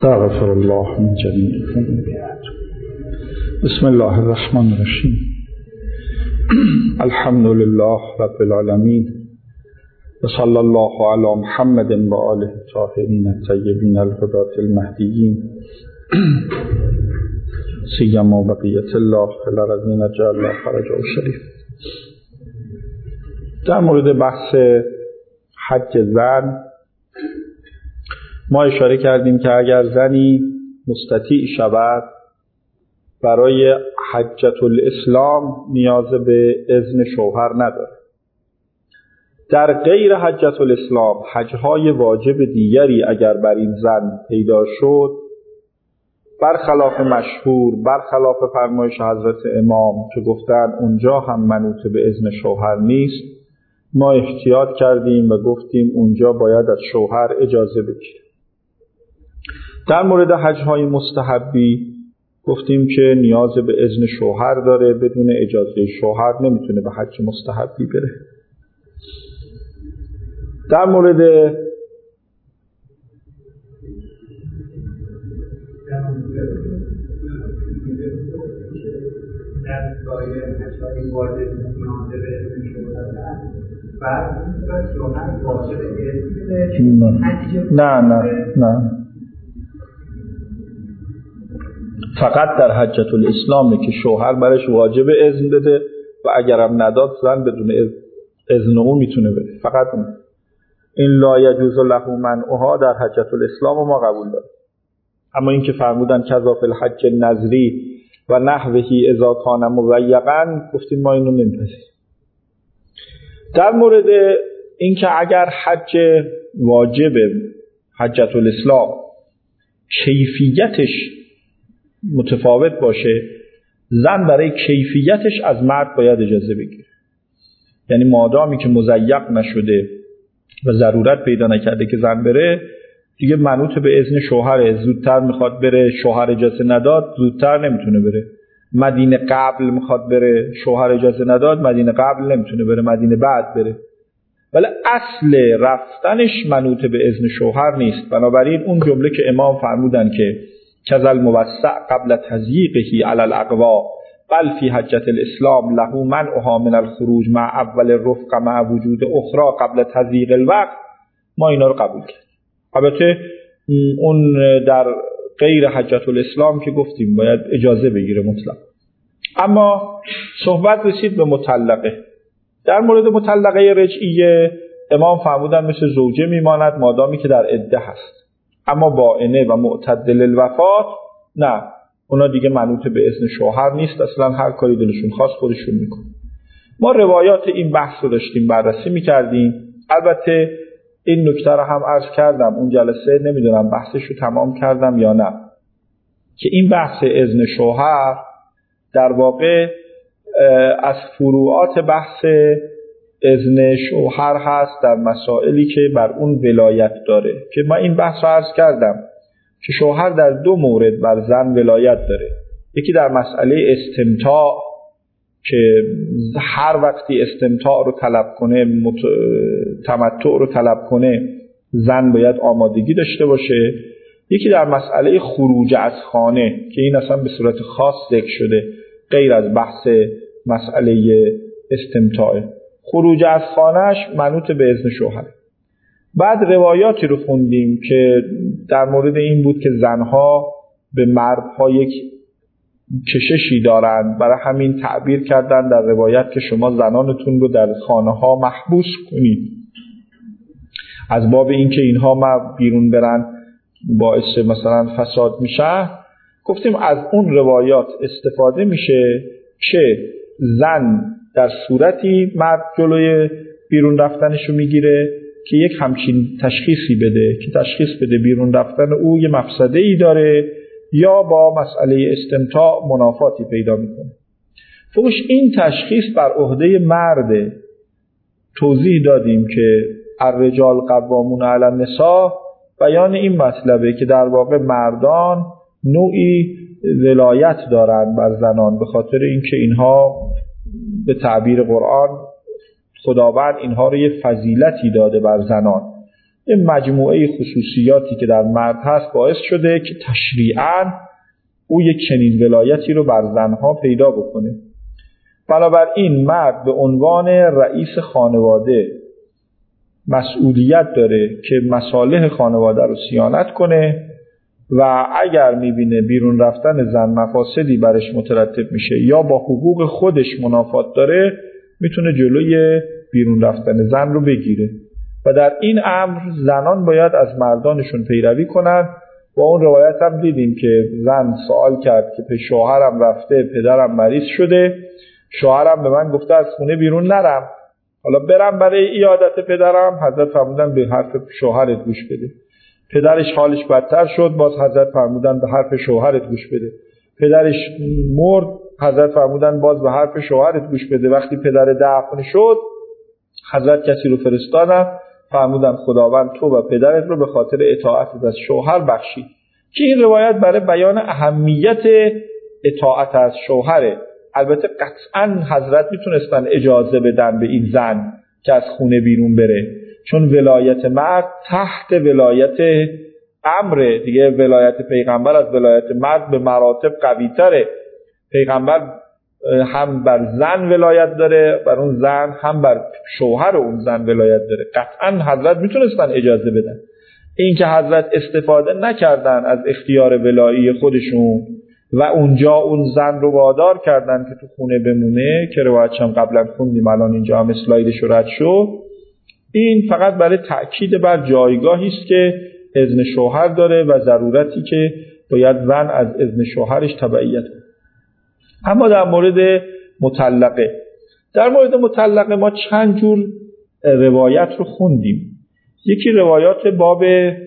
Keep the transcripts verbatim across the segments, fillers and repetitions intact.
استغفر الله من جميع الذنوب. بسم الله الرحمن الرحیم. الحمد لله رب العالمین و صلی الله علی محمد و آله الطاهرین الطیبین الهداة المهدیین سیما بقیة الله فی الارضین جعل الله فرجه الشریف. در مورد بحث حج زن ما اشاره کردیم که اگر زنی مستطیع شود برای حجة الاسلام نیاز به اذن شوهر نداره. در غیر حجة الاسلام حجهای واجب دیگری اگر بر این زن پیدا شد، برخلاف مشهور، برخلاف فرمایش حضرت امام که گفتن اونجا هم منوط به اذن شوهر نیست، ما احتیاط کردیم و گفتیم اونجا باید از شوهر اجازه بگیره. در مورد حجهای مستحبی گفتیم که نیاز به اذن شوهر داره، بدون اجازه شوهر نمیتونه به حج مستحبی بره. در مورد نه نه نه فقط در حجة الاسلامه که شوهر برش واجب اذن بده و اگرم نداد زن بدون اذن او میتونه بده. فقط اون این لا یجوز له منعها در حجة الاسلام ما قبول داریم. اما این که فرمودن کذا فی الحج النظری و نحوهی اذا کان مضیقا، گفتیم ما اینو نمیپذیریم. در مورد این که اگر حج واجب حجة الاسلام کیفیتش متفاوت باشه، زن برای کیفیتش از مرد باید اجازه بگیره. یعنی مادامی که مضیق نشده و ضرورت پیدا نکرده که زن بره، دیگه منوط به اذن شوهره. زودتر میخواد بره، شوهر اجازه نداد، زودتر نمیتونه بره. مدینه قبل میخواد بره، شوهر اجازه نداد، مدینه قبل نمیتونه بره، مدینه بعد بره. ولی اصل رفتنش منوط به اذن شوهر نیست. بنابراین اون جمله که امام فرمودن که کذل موسع قبل تضییقه علی الاقوا بل فی حجة الاسلام له منعها من الخروج مع اول الرفق مع وجود اخرى قبل تضییق الوقت، ما اینا رو قبول کردیم. البته اون در غیر حجة الاسلام که گفتیم باید اجازه بگیره مطلق. اما صحبت رسید به مطلقه. در مورد مطلقه رجعیه امام فرمودن مثل زوجه میماند مادامی که در عده هست. اما باینه و معتدل الوفات نه، اونا دیگه منوط به اذن شوهر نیست، اصلا هر کاری دلشون خواست خودشون میکنه. ما روایات این بحث رو داشتیم بررسی میکردیم. البته این نکته رو هم عرض کردم اون جلسه، نمیدونم بحثش رو تمام کردم یا نه، که این بحث اذن شوهر در واقع از فروعات بحث اذن شوهر هست در مسائلی که بر اون ولایت داره، که من این بحث رو عرض کردم که شوهر در دو مورد بر زن ولایت داره. یکی در مسئله استمتاع که هر وقتی استمتاع رو طلب کنه، مت... تمتع رو طلب کنه، زن باید آمادگی داشته باشه. یکی در مسئله خروج از خانه که این اصلا به صورت خاص ذکر شده غیر از بحث مسئله استمتاع. خروج از خانهش منوط به اذن شوهر. بعد روایاتی رو خوندیم که در مورد این بود که زنها به مردها یک کششی دارند، برای همین تعبیر کردن در روایت که شما زنانتون رو در خانه ها محبوس کنید، از باب این که اینها ما بیرون برن باعث مثلا فساد میشه. گفتیم از اون روایات استفاده میشه که زن در صورتی مرد جلوی بیرون رفتنش رو میگیره که یک همچین تشخیصی بده که تشخیص بده بیرون رفتن او یه مفسده ای داره یا با مسئله استمتاع منافاتی پیدا میکنه. فوقش این تشخیص بر عهده مرده. توضیح دادیم که الرجال قوامون علی النساء بیان این مطلبه که در واقع مردان نوعی ولایت دارن بر زنان به خاطر اینکه اینها به تعبیر قرآن خداوند اینها رو یه فضیلتی داده بر زنان این مجموعه خصوصیاتی که در مرد هست باعث شده که تشریعاً او یک چنین ولایتی رو بر زنها پیدا بکنه. بنابراین مرد به عنوان رئیس خانواده مسئولیت داره که مصالح خانواده رو صیانت کنه و اگر میبینه بیرون رفتن زن مفاسدی برش مترتب میشه یا با حقوق خودش منافات داره، میتونه جلوی بیرون رفتن زن رو بگیره و در این امر زنان باید از مردانشون پیروی کنن. با اون روایت هم دیدیم که زن سوال کرد که به شوهرم رفته، پدرم مریض شده، شوهرم به من گفته از خونه بیرون نرم، حالا برم برای عیادت پدرم؟ حضرت فرمودن به حرف شوهرت گوش بده. پدرش حالش بدتر شد، باز حضرت فرمودن به حرف شوهرت گوش بده. پدرش مرد، حضرت فرمودن باز به حرف شوهرت گوش بده. وقتی پدر دفن شد، حضرت کسی رو فرستادن، فرمودن خداوند تو و پدرت رو به خاطر اطاعت از شوهر بخشید. که این روایت برای بیان اهمیت اطاعت از شوهره. البته قطعاً حضرت میتونستن اجازه بدن به این زن که از خونه بیرون بره، چون ولایت مرد تحت ولایت امره دیگه. ولایت پیغمبر از ولایت مرد به مراتب قوی تره. پیغمبر هم بر زن ولایت داره، بر اون زن، هم بر شوهر اون زن ولایت داره. قطعاً حضرت میتونستن اجازه بدن. این که حضرت استفاده نکردن از اختیار ولایی خودشون و اونجا اون زن رو وادار کردن که تو خونه بمونه، که روایتش هم قبلا خوندیم، الان اینجا هم اسلایدش رو رد شد، این فقط برای تأکید بر جایگاهی است که اذن شوهر داره و ضرورتی که باید زن از اذن شوهرش تبعیت کنه. اما در مورد مطلقه در مورد مطلقه ما چند جور روایت رو خوندیم. یکی روایات باب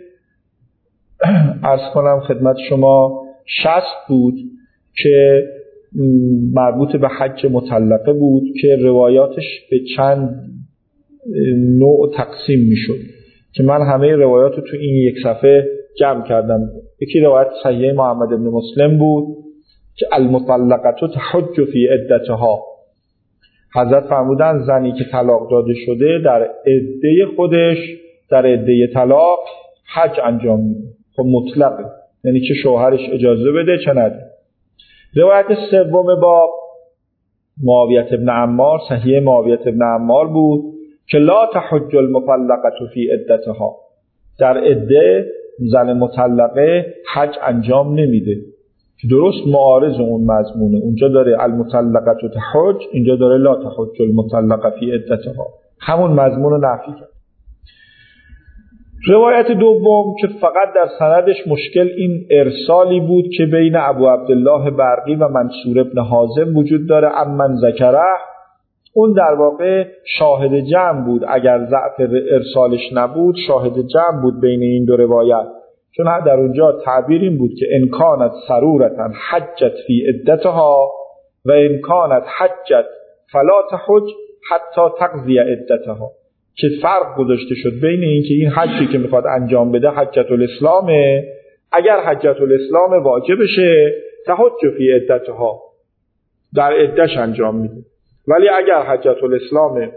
عرض کنم خدمت شما شصت بود که مربوط به حج مطلقه بود که روایاتش به چند نوع تقسیم میشد که من همه روایات رو تو این یک صفحه جمع کردم. یکی روایت صحیح محمد بن مسلم بود که المطلقه تحج فی عدتها. حضرت فرمودن زنی که طلاق داده شده در عده خودش، در عده طلاق حج انجام میده. خب مطلقه، یعنی چه شوهرش اجازه بده چه نده. روایت سوم با معاویه بن عمار، صحیح معاویه بن عمار بود که لا تحج المطلقه فی عدتها. در عده زن مطلقه حج انجام نمیده، که درست معارض اون مضمونه. اونجا داره المطلقه تحج، اینجا داره لا تحج المطلقه فی عدتها، همون مضمون رو نفی کرد. روایت دوم که فقط در سندش مشکل این ارسالی بود که بین ابو عبدالله برقی و منصور ابن حازم وجود داره، امن ذکره، اون در واقع شاهد جمع بود. اگر ضعف ارسالش نبود شاهد جمع بود بین این دو روایت، چون در اونجا تعبیر این بود که ان کانت سرورة حجت فی عدتها و ان کانت حجت فلا تحج حتی تقضی عدتها، که فرق گذاشته شد بین این که این حجی که میخواد انجام بده حجت الاسلامه، اگر حجت الاسلام واجبشه تحج فی عدتها، در عدش انجام میده، ولی اگر حجت الاسلام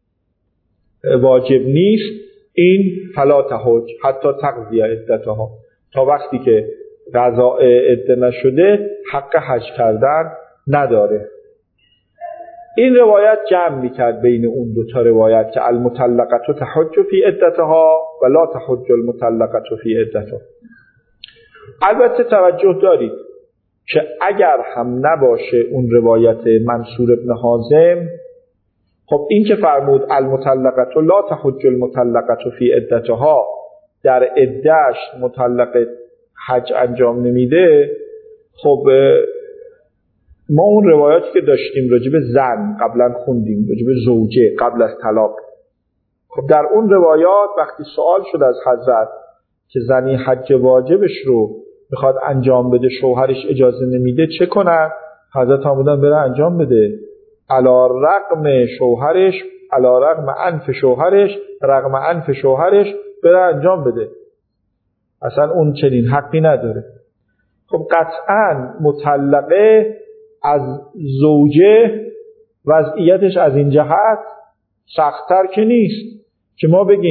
واجب نیست این فلا تحج حتی تقضی عدتها، تا وقتی که قضاء عده نشده حق حج کردن نداره. این روایت جمع میکرد بین اون دو تا روایت که المطلقه تحج فی عدتها و لا تحج المطلقه فی عدتها. البته توجه دارید که اگر هم نباشه اون روایت منصور ابن حازم، خب این که فرمود المطلقه لا تحج المطلقه فی عدتها، در عدهش مطلقه حج انجام نمیده، خب ما اون روایاتی که داشتیم راجع به زن قبلا خوندیم، راجع به زوجه قبل از طلاق، خب در اون روایات وقتی سوال شد از حضرت که زنی حج واجبش رو میخواد انجام بده شوهرش اجازه نمیده چه کنه، حضرت فرمودن بره انجام بده، علی رغم شوهرش، علی رغم انف شوهرش، رغم انف شوهرش بره انجام بده، اصلا اون چنین حقی نداره. خب قطعاً مطلقه از زوجه وضعیتش از این جهت سخت‌تر که نیست که ما بگیم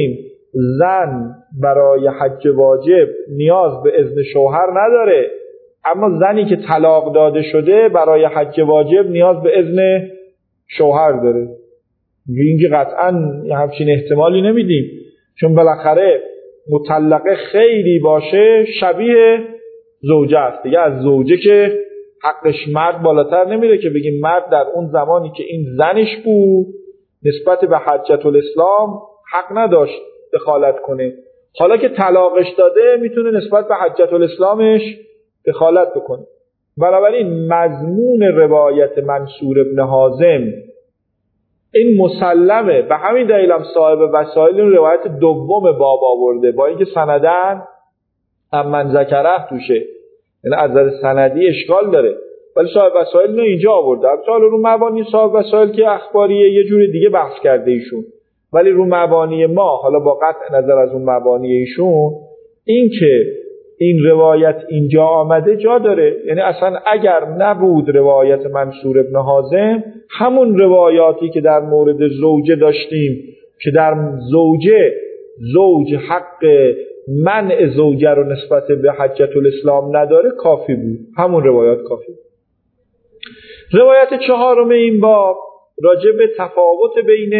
زن برای حج واجب نیاز به اذن شوهر نداره، اما زنی که طلاق داده شده برای حج واجب نیاز به اذن شوهر داره. اینکه قطعاً همچین احتمالی نمیدیم، چون بالاخره مطلقه خیلی باشه شبیه زوجه است دیگه. از زوجه که حقش مرد بالاتر نمیره که بگیم مرد در اون زمانی که این زنش بود نسبت به حجة الاسلام حق نداشت دخالت کنه، حالا که طلاقش داده میتونه نسبت به حجة الاسلامش دخالت بکنه. بنابراین مضمون روایت منصور ابن حازم این مسلمه، به همین دلیل هم صاحب وسائل این روایت دوم باب آورده، با اینکه سندن امن ذکره توشه، یعنی از نظر سندی اشکال داره، ولی صاحب وسائل اینو اینجا آورده. البته رو مبانی صاحب وسائل که اخباریه یه جوری دیگه بحث کرده ایشون، ولی رو مبانی ما حالا با قطع نظر از اون مبانی ایشون این که این روایت اینجا آمده جا داره. یعنی اصلا اگر نبود روایت منصور ابن حازم، همون روایاتی که در مورد زوجه داشتیم که در زوجه زوج حق منع زوجه رو نسبت به حجة الاسلام نداره کافی بود، همون روایات کافی بود. روایت چهارم این باب راجع به تفاوت بین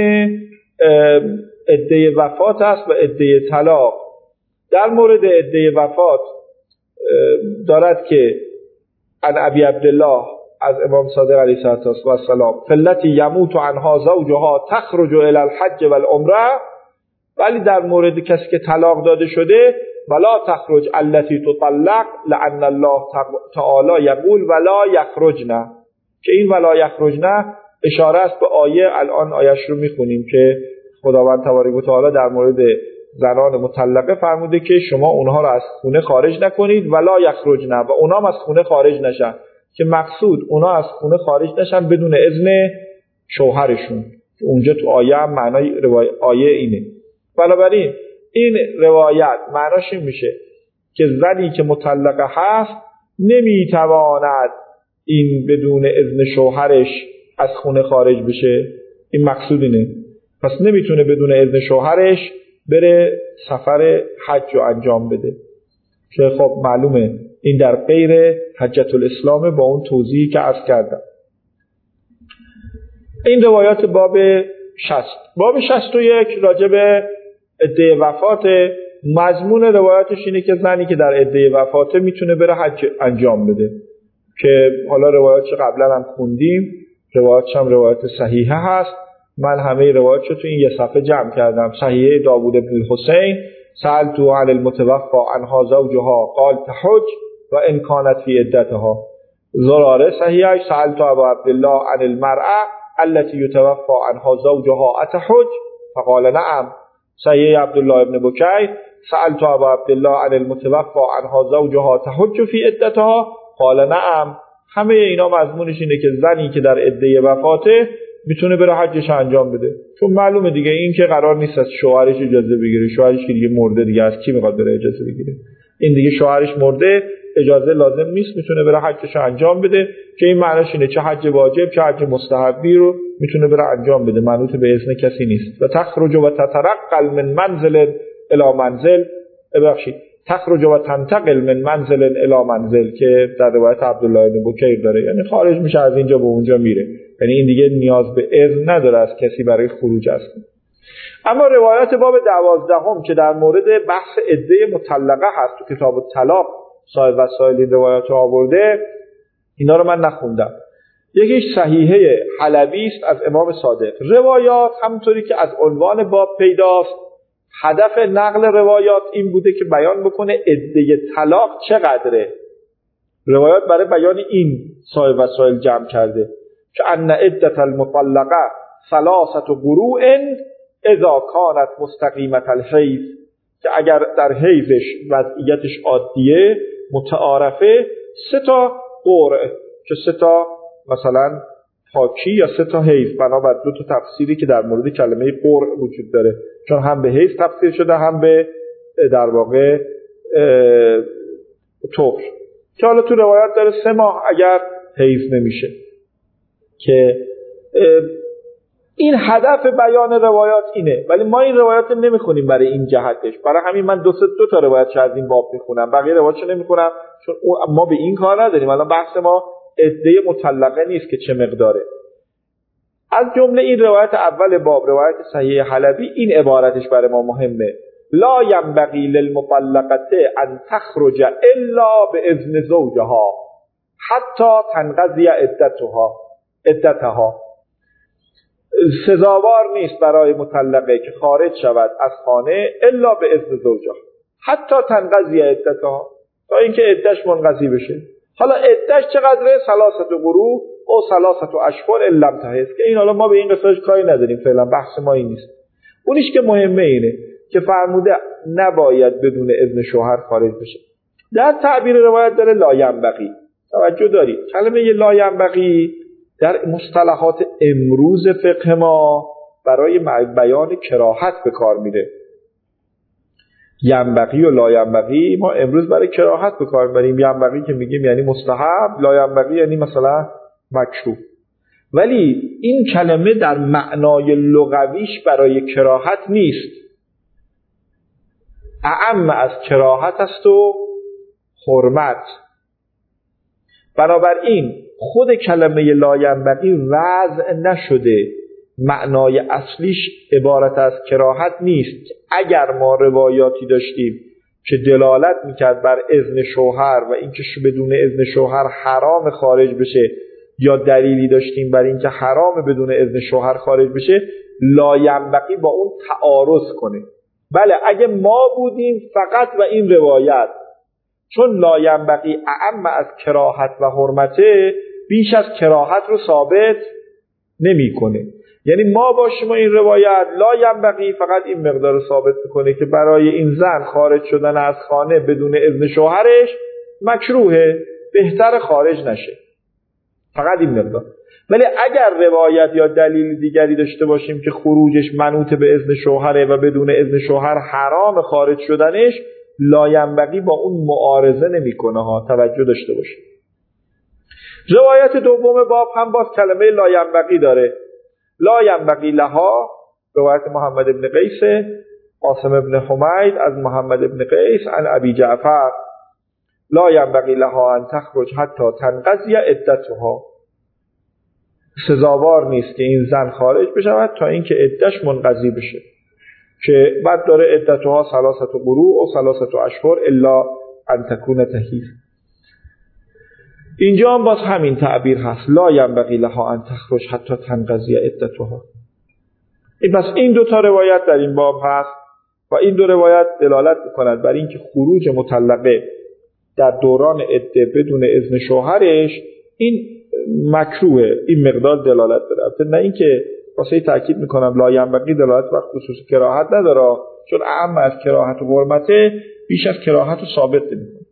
عده وفات است و عده طلاق. در مورد عده وفات دارد که عن ابی عبدالله از امام صادق علیه السلام فلتی یموت عنها زوجها تخرج الی الحج والعمره، ولی در مورد کسی که طلاق داده شده ولا تخرج التي تطلق لعن الله تعالی یقول ولا یخرجن، که این ولا یخرجن اشاره است به آیه، الان آیش رو میخونیم که خداوند تبارک و تعالی در مورد زنان مطلقه فرموده که شما اونها رو از خونه خارج نکنید ولا یخرجن، و اونها هم از خونه خارج نشن، که مقصود اونها از خونه خارج نشن بدون اذن شوهرشون. اونجا تو آیه هم معنای آیه اینه. بنابراین این روایت معناش این میشه که زنی که مطلقه هست نمیتواند این بدون اذن شوهرش از خونه خارج بشه، این مقصود اینه. پس نمیتونه بدون اذن شوهرش بره سفر حج رو انجام بده، که خب معلومه این در غیر حجة الاسلام با اون توضیحی که عرض کردم. این روایات باب شصت. باب شصت و یک راجع به عده وفات. مضمون روایاتش اینه که زنی که در عده وفاته میتونه بره حج انجام بده، که حالا روایاتش قبلا هم خوندیم، روایاتش هم روایات صحیحه هست. من همه روایاتش رو تو این یه صفحه جمع کردم. صحیحه داوود بن الحسین سألتو عن المتوفى عنها زوجها قال تحج و ان كانت في عدتها. زراره صحیحه سألتو ابا عبدالله عن المرأة التي يتوفى عنها زوجها اتحج فقال نعم. صحیحه عبدالله ابن بکیر سألتو ابا عبدالله عن المتوفى عنها زوجها تحج في عدتها قال نعم. همه اینا مضمونش اینه که زنی که در عده وفاته میتونه بره حجش انجام بده، چون معلومه دیگه این که قرار نیست از شوهرش اجازه بگیره، شوهرش که دیگه مرده دیگه از کی میخواد بره اجازه بگیره؟ این دیگه شوهرش مرده، اجازه لازم نیست، میتونه بره حجش انجام بده، که این معنیش اینه چه حج واجب چه حج مستحبی رو میتونه بره انجام بده، منوط به اذن کسی نیست. و تخرج و تترقل من منزل الی منزل، ببخشید تخرج و تنتقل من منزل الی منزل، که در روایت عبدالله بن بکیر داره، یعنی خارج میشه از اینجا به اونجا میره، یعنی این دیگه نیاز به اذن نداره از کسی برای خروج است. اما روایت باب دوازدهم که در مورد بحث عده مطلقه هست تو کتاب الطلاق، صاحب وسائل این روایات رو آورده، اینا رو من نخوندم. یکیش صحیحه حلبی است از امام صادق. روایات همونطوری که از عنوان باب پیداست، هدف نقل روایات این بوده که بیان بکنه عده طلاق چقدره. روایات برای بیان این صاحب وسائل جمع کرده که ان عدة المطلقه ثلاثه قروء اذا كانت مستقیمه الحیض، که اگر در حیضش وضعیتش عادیه متعارفه سه تا قرء، که سه تا مثلا پاکی یا سه تا حیض، بنابر دو تا تفسیری که در مورد کلمه قرء وجود داره، چون هم به حیض تفسیر شده هم به در واقع طهر، که حالا تو روایت داره سه ماه اگر حیض نمیشه. که این هدف بیان روایات اینه، ولی ما این روایات رو نمیخونیم برای این جهتش. برای همین من دو سه دو تا روایت از این باب میخونم، بقیه روایتشو نمیخونم، چون ما به این کار نداریم. الان بحث ما عده مطلقه نیست که چه مقداره. از جمله این روایت اول باب، روایت صحیح حلبی، این عبارتش برای ما مهمه: لا ینبغی للمطلقه ان تخرج الا باذن زوجها حتی تنقضی عدتها عدتها. سزاوار نیست برای مطلقه که خارج شود از خانه الا به اذن زوجها حتی تنقضی عدتها، تا اینکه عدتش منقضی بشه. حالا عدتش چقدره؟ ثلاثه قروء او ثلاثه اشهر الا لم تحض، که این حالا ما به این قصهش کاری نداریم، فعلا بحث ما این نیست. اونیش که مهمه اینه که فرموده نباید بدون اذن شوهر خارج بشه. در تعبیر روایت داره لا ینبغی. توجه دارید کلمه لا ینبغی در مصطلحات امروز فقه ما برای بیان کراهت به کار میره. ینبغی و لا ینبغی ما امروز برای کراهت به کار میبریم. ینبغی که میگیم یعنی مستحب، لا ینبغی یعنی مثلا مکروه. ولی این کلمه در معنای لغویش برای کراهت نیست، اعم از کراهت است و حرمت. بنابراین خود کلمه لا ینبغی وضع نشده، معنای اصلیش عبارت از کراهت نیست. اگر ما روایاتی داشتیم که دلالت میکرد بر اذن شوهر و اینکه بدون اذن شوهر حرام خارج بشه، یا دلیلی داشتیم بر اینکه حرام بدون اذن شوهر خارج بشه، لا ینبغی با اون تعارض کنه. بله اگه ما بودیم فقط و این روایت، چون لا ینبغی اعم از کراهت و حرمته، بیش از کراهت رو ثابت نمیکنه. یعنی ما باشیم و این روایت لا ینبغی فقط این مقدار ثابت میکنه که برای این زن خارج شدن از خانه بدون اذن شوهرش مکروهه، بهتر خارج نشه، فقط این مقدار. ولی اگر روایت یا دلیل دیگری داشته باشیم که خروجش منوط به اذن شوهره و بدون اذن شوهر حرام خارج شدنش، لا ینبغی با اون معارضه نمیکنه ها، توجه داشته باشید. روایت دوم باب هم باز کلمه لا ینبغی داره. لا ینبغی لها، روایت محمد ابن قیس، عاصم ابن حمید از محمد ابن قیس عن ابی جعفر: لا ینبغی لها ان تخرج حتی تنقضی عدتها. سزاوار نیست که این زن خارج بشود تا اینکه عدتش منقضی بشه، که بعد داره عدتها ثلاثه قروء و ثلاثه اشهر الا ان تکون تحیض. اینجا هم باز همین تعبیر هست: لا ینبغی لها ان تخرج حتی تنقضی عدتها. این پس این دو تا روایت در این باب هست و این دو روایت دلالت می‌کند بر اینکه خروج مطلقه در دوران عده بدون اذن شوهرش این مکروهه. این مقدار دلالت داره، البته نه اینکه واسه تاکید میکنم لا ینبغی دلالت بر خصوص کراهت نداره، چون اعم از کراهت و حرمته بیش از کراهت رو ثابت نمیکنه.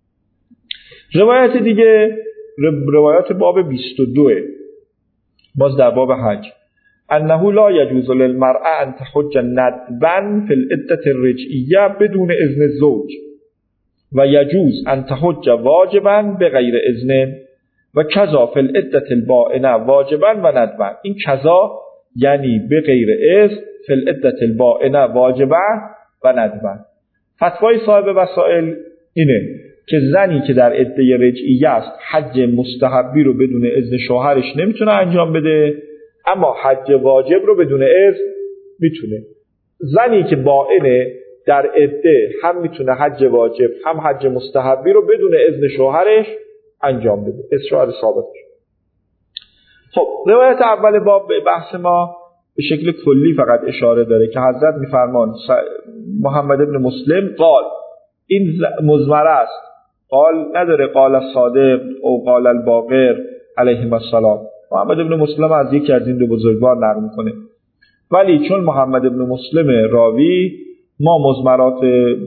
روایت دیگه روایت باب بیست و دو، باز در باب حج: انه لا یجوز للمرأة ان تحج ندبا فی العدة الرجعیه بدون اذن الزوج و یجوز ان تحج واجبا بغیر اذن و کذا فی العدة البائنه واجبا و ندبا. این کذا یعنی بغیر اذن، فی العدة البائنه واجبا و ندبا. فتوای صاحب وسائل اینه که زنی که در عده رجعیه است حج مستحبی رو بدون اذن شوهرش نمیتونه انجام بده، اما حج واجب رو بدون اذن میتونه. زنی که بائنه در عده هم میتونه حج واجب هم حج مستحبی رو بدون اذن شوهرش انجام بده، اصرار ثابت. خب روایت اول باب به بحث ما به شکل کلی فقط اشاره داره که حضرت میفرمان محمد ابن مسلم قال، این مضمره است، قال نداره قال الصادق او قال الباقر علیهم السلام. محمد ابن مسلم از یکی از این دو بزرگوار نقل میکنه، ولی چون محمد ابن مسلم راوی، ما مضمرات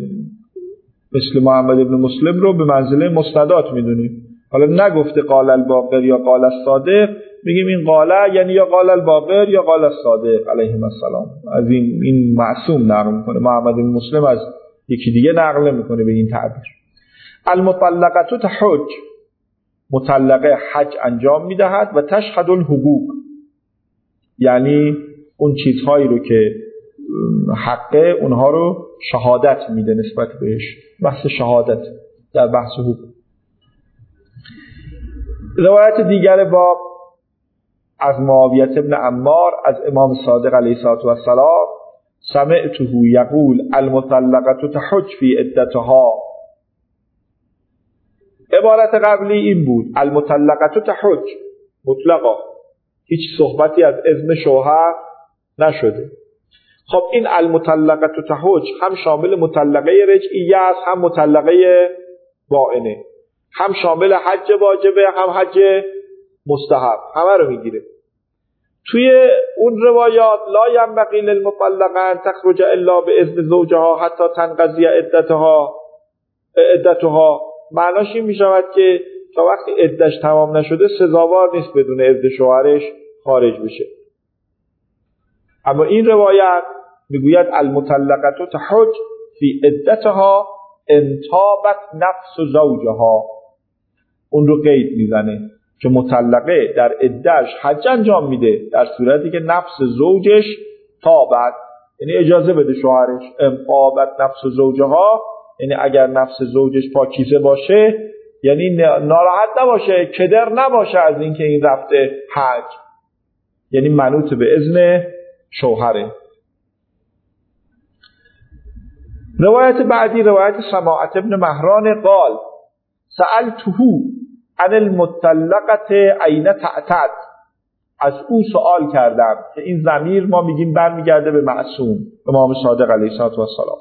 مثل محمد ابن مسلم رو به منزله مستندات میدونیم. حالا نگفته قال الباقر یا قال الصادق، میگیم این قاله یعنی یا قال الباقر یا قال الصادق علیهم السلام. از این این معصوم نقل میکنه، محمد بن مسلم از یکی دیگه نقل میکنه به این تعبیر. المطلقه تحج، مطلقه حج انجام میدهد و تشهد الحقوق، یعنی اون چیزهایی رو که حقه اونها رو شهادت میده نسبت بهش. بحث شهادت در بحث حقوق. روایت دیگر باب از معاویه ابن عمار از امام صادق علیه السلام سمعته یقول المطلقه تحج فی عدتها. عبارت قبلی این بود المطلقه تحج مطلقا، هیچ صحبتی از اذن شوهر نشده. خب این المطلقه تحج هم شامل مطلقه رجعیه است، هم مطلقه باینه، هم شامل حج واجبه هم حج مستحب، همه رو میگیره. توی اون روایات لا ینبغی للمطلقه ان تخرج الا باذن زوجها حتی تنقضی عدتها عدتها معناش این میشود که تا وقتی عدتش تمام نشده سزاوار نیست بدون اذن شوهرش خارج بشه. اما این روایت میگوید المطلقه تحج فی عدتها ان طابت نفس زوجها، اون رو قید میزنه که مطلقه در عده‌اش حج انجام میده در صورتی که نفس زوجش طابت، یعنی اجازه بده شوهرش. ان طابت نفس زوجها یعنی اگر نفس زوجش پاکیزه باشه، یعنی ناراحت نباشه، کدر نباشه از اینکه این رفته حج، یعنی منوط به اذن شوهره. روایت بعدی روایت سماعة ابن مهران قال سألته عن المطلقه این تعتد. از او سوال کردم که این ضمیر ما میگیم برمیگرده به معصوم امام صادق علیه السلام.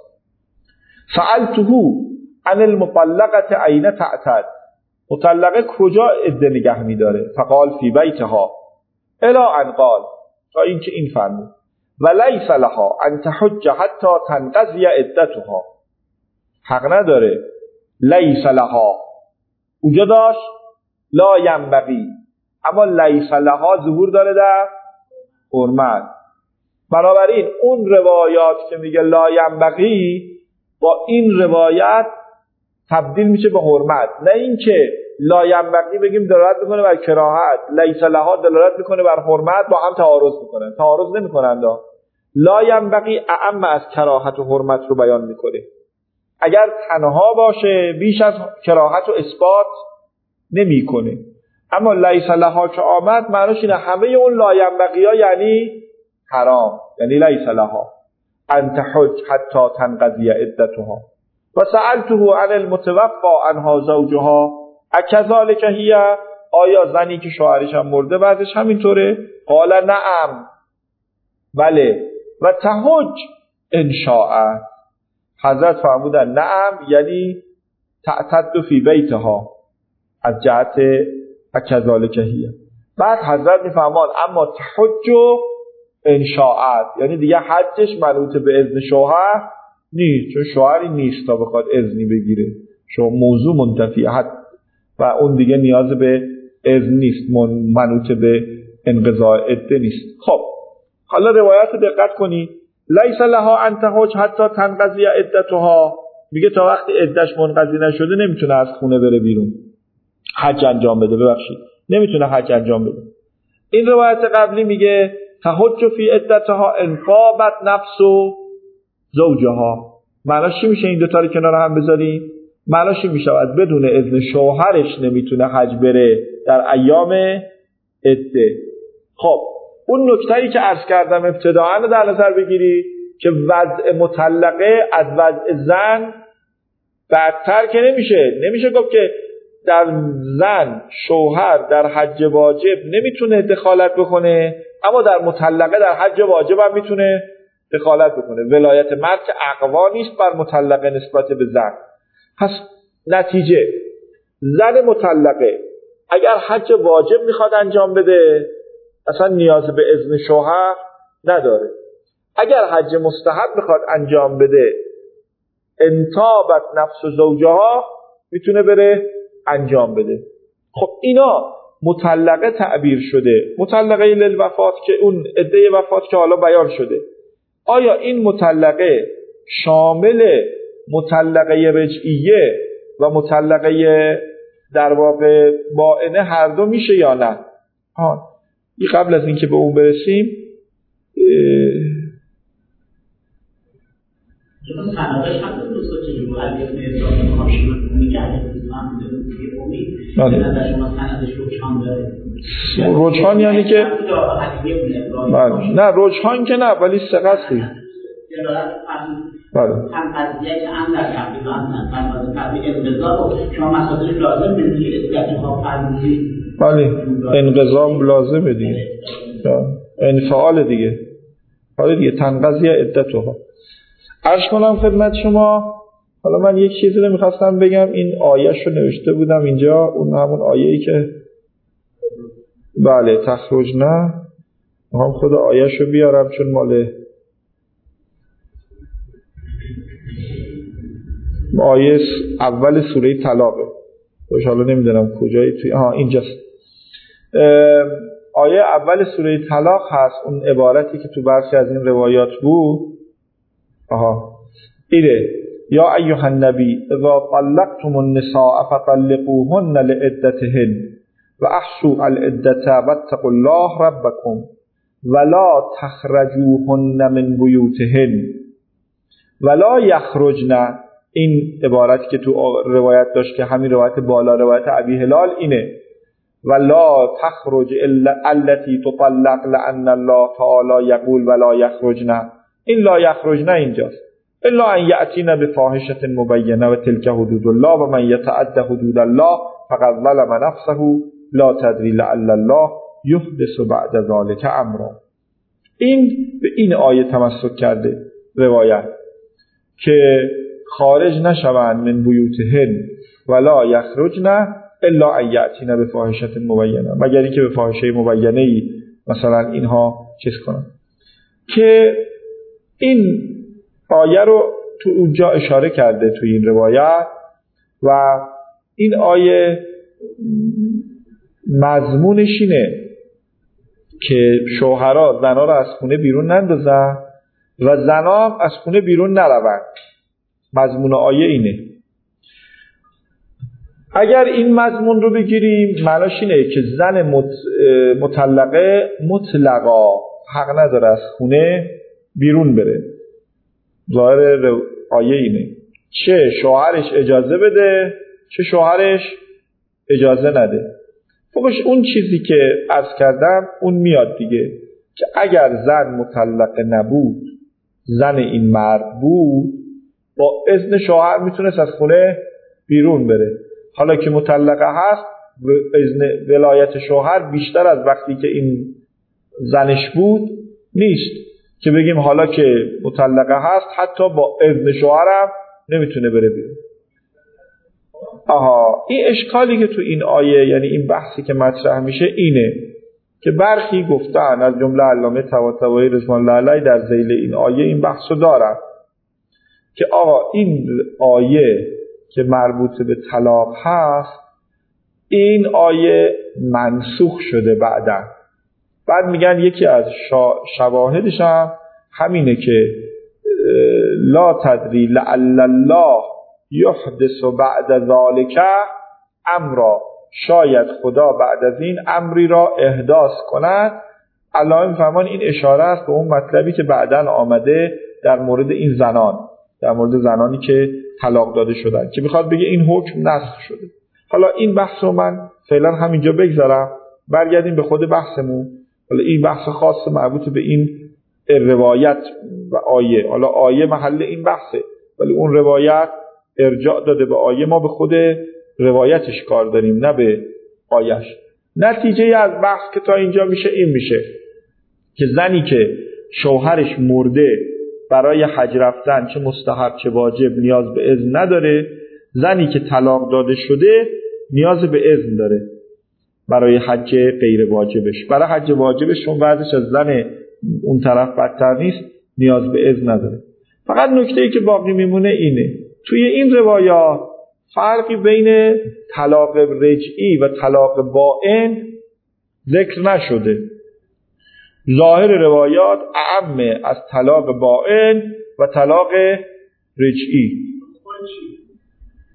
سألته عن المطلقه این تعتد، مطلقه کجا عده نگه میداره؟ فقال فی بیتها الی ان قال، تا اینکه این فرمود ولیس لها ان تحج حتی تنقضی عدتها، حق نداره. لیس لها اونجا داشت لا ینبغی، اما لیس لها ظهور داره در حرمت. بنابراین اون روایات که میگه لا ینبغی با این روایت تبدیل میشه به حرمت، نه اینکه لا ینبغی بگیم دلالت میکنه بر کراهت، لیس لها دلالت میکنه بر حرمت، با هم تعارض میکنن. تعارض نمیکنن. لا ینبغی اعم از کراهت و حرمت رو بیان میکنه. اگر تنها باشه بیش از کراهت و اثبات نمیکنه. اما لیس لها که آمد معنیش اینه همه اون لا ینبغی ها یعنی حرام، یعنی لیس لها ان تحج حتی تنقضی عدتها. و سألته عن المتوفى عنها زوجها اکذالک هی، آیا زنی که شوهرش هم مرده بعدش همینطوره؟ قال نعم، بله. و تحج ان شاء، حضرت فرمودن نعم یعنی تعتد فی بیتها از جهت اکذالک هی. بعد حضرت میفرمان اما تحج ان شاء یعنی دیگه حجش منوط به اذن شوهر نیست، چون شوهری نیست تا بخواد اذنی بگیره، چون موضوع منتفی حد و اون دیگه نیاز به اذن نیست، منوط به انقضاء عده نیست. خب حالا روایت رو دقت کنید. لیس لها ان تحج حتی تنقضی عدتها، میگه تا وقتی عدش منقضی نشده نمیتونه از خونه بره بیرون حج انجام بده، ببخشید نمیتونه حج انجام بده. این روایت قبلی میگه تحج فی عدتها ان طابت نفس زوجها. معناش چی میشه این دو تا رو کنار هم بذاریم؟ معناش این میشه از بدون اذن شوهرش نمیتونه حج بره در ایام عده. خب اون نکته‌ای که عرض کردم ابتداءً رو در نظر بگیری که وضع مطلقه از وضع زن بدتر که نمیشه. نمیشه گفت که در زن شوهر در حج واجب نمیتونه دخالت بکنه، اما در مطلقه در حج واجب هم میتونه دخالت بکنه. ولایت مرد که اقوا نیست بر مطلقه نسبت به زن. پس نتیجه زن مطلقه اگر حج واجب میخواد انجام بده اصلا نیاز به اذن شوهر نداره. اگر حج مستحب میخواد انجام بده انتابت نفس زوجها میتونه بره انجام بده. خب اینا مطلقه تعبیر شده، مطلقه للوفات که اون عده وفات که حالا بیان شده. آیا این مطلقه شامل مطلقه رجعیه و مطلقه در واقع باینه هر دو میشه یا نه؟ ها این قبل از اینکه به اون برسیم چون سنادش هم دو سه چیزی بود از یک نظام ماشین می‌کرد هم دیگه امید نه شما سندش روشان داره روشان یعنی که بله نه روشان که نه ولی ثقتی بله هم قضیه که هم در تقریبا هم در تقریبا انقضا شما مسائل لازم بدید اصلاح فرمودید بله انقضا لازمه دیگه انفعال دیگه حالا دیگه تنقضی عدتها. عرض کنم خدمت شما حالا من یک چیزی رو میخواستم بگم این آیه‌شو نوشته بودم اینجا اون همون آیه‌ای که بله تخرج نه هم خود آیه‌شو بیارم چون مال آیه اول سوره طلاقه خوش حالا نمیدونم کجایی توی ها اینجاست آیه اول سوره طلاق هست اون عبارتی که تو برخی از این روایات بود آها اینه یا ایها النبی اذا طلقتم النساء فطلقوهن لعدتهن و احصوا العدة واتقوا الله ربكم ولا تخرجوهن من بیوتهن ولا یخرجن. این عبارت که تو روایت داشت که همین روایت بالا روایت ابی هلال اینه ولا تخرج الا التي تطلق لان الله تعالی یقول ولا یخرجن. این لا یخرجن اینجاست الا ان یأتین بفاحشة مبینة و تلک حدود الله و من یتعد حدود الله فقد ظلم نفسه لا تدری لعل الله یحدث بعد ذلك امرا. این به این آیه تمسک کرده روایت که خارج نشوند من بیوتهن ولا یخرجن الا ان یأتین بفاحشة مبینة مگر اینکه به فاحشه مبینه ای مثلا اینها چیز کنن. که این آیه رو تو اونجا اشاره کرده تو این روایت و این آیه مضمونش اینه که شوهرها زنها رو از خونه بیرون نندازن و زنها از خونه بیرون نروند. مضمون آیه اینه. اگر این مضمون رو بگیریم معناش اینه که زن مطلقه مطلقا حق نداره از خونه بیرون بره. ظاهر آیه اینه چه شوهرش اجازه بده چه شوهرش اجازه نده. فوقش اون چیزی که عرض کردم اون میاد دیگه که اگر زن مطلقه نبود زن این مرد بود با اذن شوهر میتونست از خونه بیرون بره. حالا که مطلقه هست اذن ولایت شوهر بیشتر از وقتی که این زنش بود نیست که بگیم حالا که مطلقه هست حتی با اذن شوهرم نمیتونه بره بیرون. آها این اشکالی که تو این آیه یعنی این بحثی که مطرح میشه اینه که برخی گفتن از جمله علامه طباطبایی رضوان الله علیه در ذیل این آیه این بحثو دارن که آقا این آیه که مربوط به طلاق هست این آیه منسوخ شده بعداً. بعد میگن یکی از شواهدش هم همینه که لا تدری لعل الله یحدث بعد ذالک امرا شاید خدا بعد از این امری را احداث کند. علامه میفهمان این اشاره است به اون مطلبی که بعداً آمده در مورد این زنان در مورد زنانی که طلاق داده شدن که میخواد بگه این حکم نسخ شده. حالا این بحث رو من فعلا همینجا بگذارم برگردیم به خود بحثمون. حالا این بحث خاص مربوط به این روایت و آیه. حالا آیه محل این بحثه ولی اون روایت ارجاع داده به آیه. ما به خود روایتش کار داریم نه به آیهش. نتیجه از بحث که تا اینجا میشه این میشه که زنی که شوهرش مرده برای حج رفتن چه مستحب چه واجب نیاز به اذن نداره. زنی که طلاق داده شده نیاز به اذن داره برای حج غیر واجبش. برای حج واجبش چون وضعش از زن اون طرف بدتر نیست نیاز به اذن نداره. فقط نکته‌ای که باقی میمونه اینه توی این روایات فرقی بین طلاق رجعی و طلاق بائن ذکر نشده. ظاهر روایات اعم از طلاق بائن و طلاق رجعی.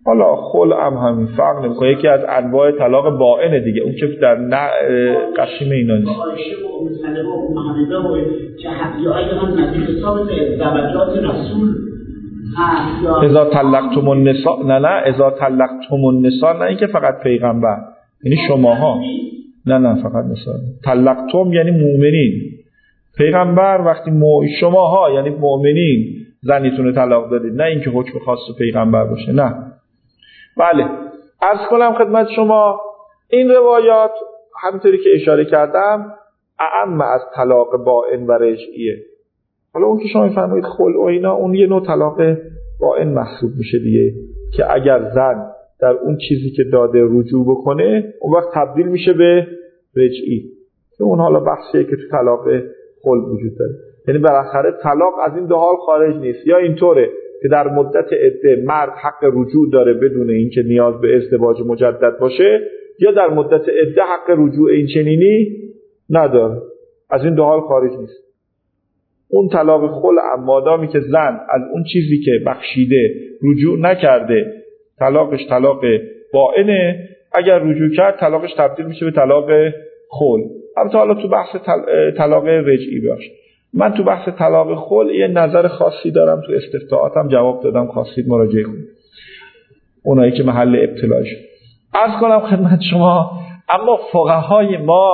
حالا خلع هم همین فرق نمیکنه، یکی از انواع طلاق باینه دیگه، اون که در نه قشیم اینا نیست. مسئله با محمده و جهتی‌های هم نزدیک حساب زوجات رسول اذا طلقتم النساء، نه نه اذا طلقتم النساء، نه اینکه فقط پیغمبر، یعنی شماها، نه نه فقط نساء. طلقتم یعنی مؤمنین، پیغمبر وقتی مو... شماها یعنی مؤمنین زنیتون طلاق دادید، نه اینکه حکم خاص پیغمبر باشه. نه بله، عرض کنم خدمت شما این روایات همونطوری که اشاره کردم اعم از طلاق باین و رجعیه. حالا اون که شما می‌فرمایید خلع و اینا، اون یه نوع طلاق باین محسوب میشه دیگه، که اگر زن در اون چیزی که داده رجوع بکنه اون وقت تبدیل میشه به رجعی، که اون حالا بحثیه که تو طلاق خلع وجود داره. یعنی بالاخره طلاق از این دو حال خارج نیست، یا اینطوره که در مدت عده مرد حق رجوع داره بدون اینکه نیاز به ازدواج مجدد باشه، یا در مدت عده حق رجوع این چنینی نداره. از این دو حال خارج نیست. اون طلاق خلع مادامی که زن از اون چیزی که بخشیده رجوع نکرده، طلاقش طلاق باینه. اگر رجوع کرد طلاقش تبدیل میشه به طلاق خلع. البته حالا تو بحث طلاق رجعی باشه، من تو بحث طلاق خلع یه نظر خاصی دارم، تو استفتاءاتم جواب دادم، خواستید مراجعه کنید اونایی که محل ابتلاش. عرض کنم خدمت شما اما فقهای ما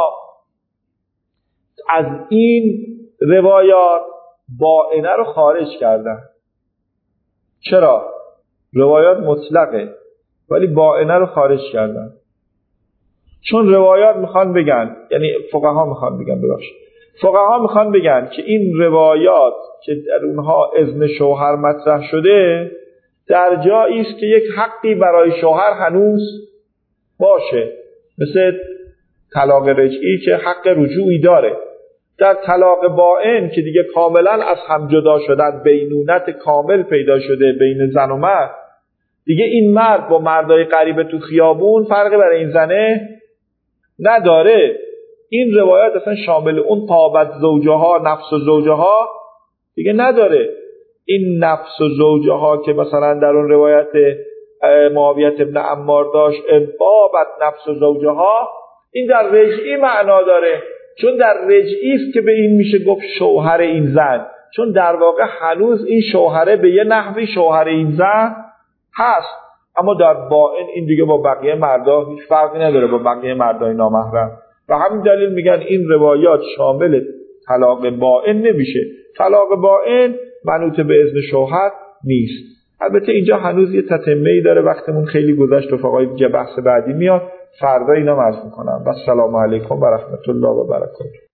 از این روایات باینه رو خارج کردن. چرا؟ روایات مطلقه ولی باینه رو خارج کردن، چون روایات میخوان بگن، یعنی فقها میخوان بگن ببخشید فقها میخوان بگن که این روایات که در اونها اذن شوهر مطرح شده در جایی است که یک حقی برای شوهر هنوز باشه، مثل طلاق رجعی که حق رجوعی داره. در طلاق باین که دیگه کاملا از هم جدا شدن، بینونت کامل پیدا شده بین زن و مرد، دیگه این مرد با مردای غریبه تو خیابون فرقی برای این زنه نداره. این روایت اصلا شامل اون طابت زوجها نفس و زوجها دیگه نداره. این نفس و زوجها که مثلا در اون روایت معاویه ابن عمار داشت طابت نفس و زوجها، این در رجعی معنا داره، چون در رجعی است که به این میشه گفت شوهر این زن، چون در واقع هنوز این شوهره به یه نحوی شوهر این زن هست. اما در باین این دیگه با بقیه مردا هیچ فرقی نداره با بقیه مردای نامحرم، و همین دلیل میگن این روایات شامل طلاق باین نمیشه. طلاق باین منوط به اذن شوهر نیست. البته اینجا هنوز یه تتمه‌ای داره، وقتمون خیلی گذشت و فقای دیگه بحث بعدی میاد، فردا اینا عرض میکنم. و السلام علیکم و رحمت الله و برکاته.